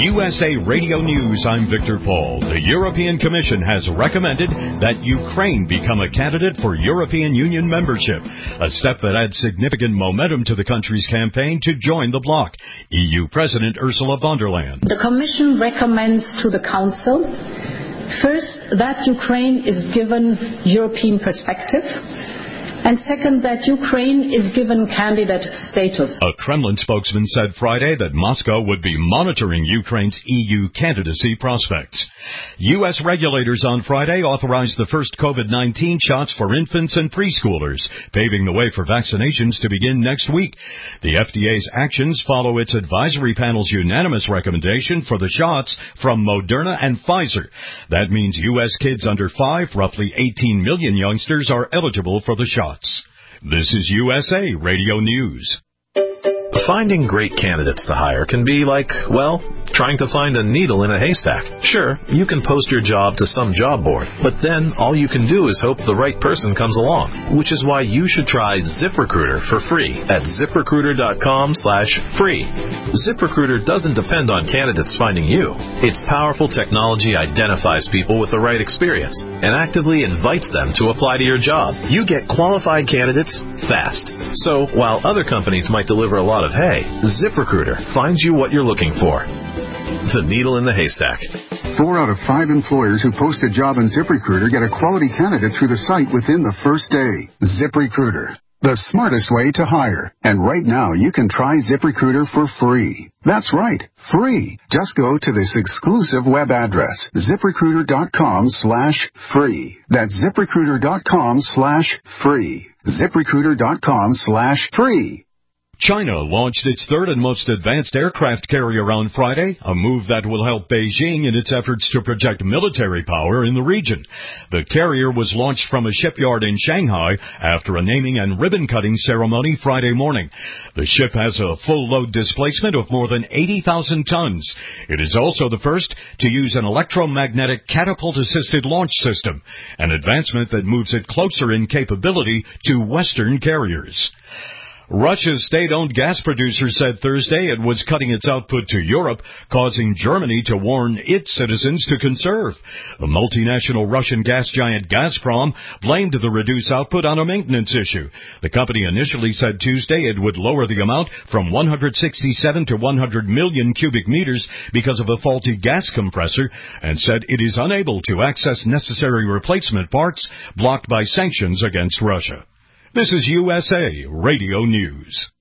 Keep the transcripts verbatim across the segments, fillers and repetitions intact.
U S A Radio News, I'm Victor Paul. The European Commission has recommended that Ukraine become a candidate for European Union membership, a step that adds significant momentum to the country's campaign to join the bloc. E U President Ursula von der Leyen. The Commission recommends to the Council, first, that Ukraine is given European perspective, and second, that Ukraine is given candidate status. A Kremlin spokesman said Friday that Moscow would be monitoring Ukraine's E U candidacy prospects. U S regulators on Friday authorized the first COVID nineteen shots for infants and preschoolers, paving the way for vaccinations to begin next week. The F D A's actions follow its advisory panel's unanimous recommendation for the shots from Moderna and Pfizer. That means U S kids under five, roughly eighteen million youngsters, are eligible for the shots. This is U S A Radio News. Finding great candidates to hire can be like, well, trying to find a needle in a haystack. Sure, you can post your job to some job board, but then all you can do is hope the right person comes along, which is why you should try ZipRecruiter for free at ZipRecruiter.com slash free. ZipRecruiter doesn't depend on candidates finding you. Its powerful technology identifies people with the right experience and actively invites them to apply to your job. You get qualified candidates fast. So, while other companies might deliver a lot of hay, ZipRecruiter finds you what you're looking for. The needle in the haystack. Four out of five employers who post a job on ZipRecruiter get a quality candidate through the site within the first day. ZipRecruiter, the smartest way to hire. And right now, you can try ZipRecruiter for free. That's right, free. Just go to this exclusive web address, ZipRecruiter.com slash free. That's ZipRecruiter.com slash free. ZipRecruiter.com slash free. China launched its third and most advanced aircraft carrier on Friday, a move that will help Beijing in its efforts to project military power in the region. The carrier was launched from a shipyard in Shanghai after a naming and ribbon-cutting ceremony Friday morning. The ship has a full load displacement of more than eighty thousand tons. It is also the first to use an electromagnetic catapult-assisted launch system, an advancement that moves it closer in capability to Western carriers. Russia's state-owned gas producer said Thursday it was cutting its output to Europe, causing Germany to warn its citizens to conserve. The multinational Russian gas giant Gazprom blamed the reduced output on a maintenance issue. The company initially said Tuesday it would lower the amount from one hundred sixty-seven to one hundred million cubic meters because of a faulty gas compressor, and said it is unable to access necessary replacement parts blocked by sanctions against Russia. This is U S A Radio News.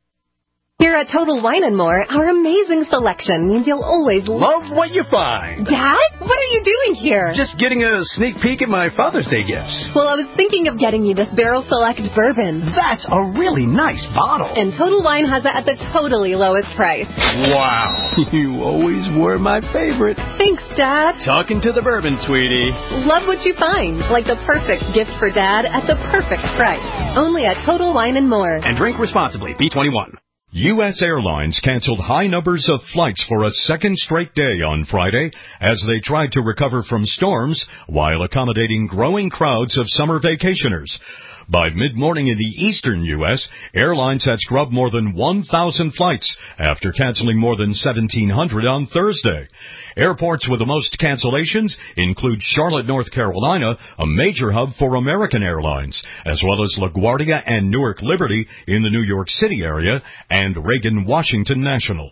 Here at Total Wine and More, our amazing selection means you'll always love what you find. Dad, what are you doing here? Just getting a sneak peek at my Father's Day gifts. Well, I was thinking of getting you this Barrel Select bourbon. That's a really nice bottle. And Total Wine has it at the totally lowest price. Wow. You always were my favorite. Thanks, Dad. Talking to the bourbon, sweetie. Love what you find. Like the perfect gift for Dad at the perfect price. Only at Total Wine and More. And drink responsibly. B twenty-one. U S Airlines canceled high numbers of flights for a second straight day on Friday as they tried to recover from storms while accommodating growing crowds of summer vacationers. By mid-morning in the eastern U S, airlines had scrubbed more than one thousand flights after canceling more than seventeen hundred on Thursday. Airports with the most cancellations include Charlotte, North Carolina, a major hub for American Airlines, as well as LaGuardia and Newark Liberty in the New York City area, and Reagan Washington National.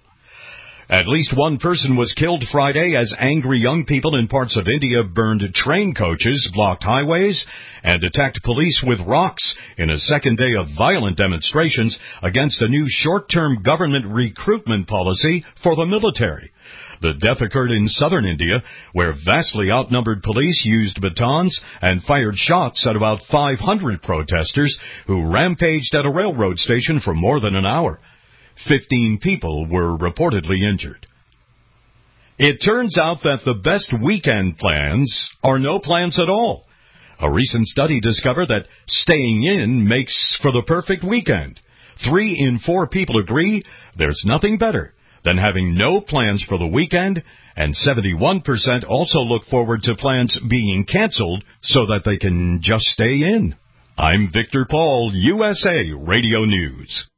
At least one person was killed Friday as angry young people in parts of India burned train coaches, blocked highways, and attacked police with rocks in a second day of violent demonstrations against a new short-term government recruitment policy for the military. The death occurred in southern India, where vastly outnumbered police used batons and fired shots at about five hundred protesters who rampaged at a railroad station for more than an hour. Fifteen people were reportedly injured. It turns out that the best weekend plans are no plans at all. A recent study discovered that staying in makes for the perfect weekend. Three in four people agree there's nothing better than having no plans for the weekend, and seventy-one percent also look forward to plans being canceled so that they can just stay in. I'm Victor Paul, U S A Radio News.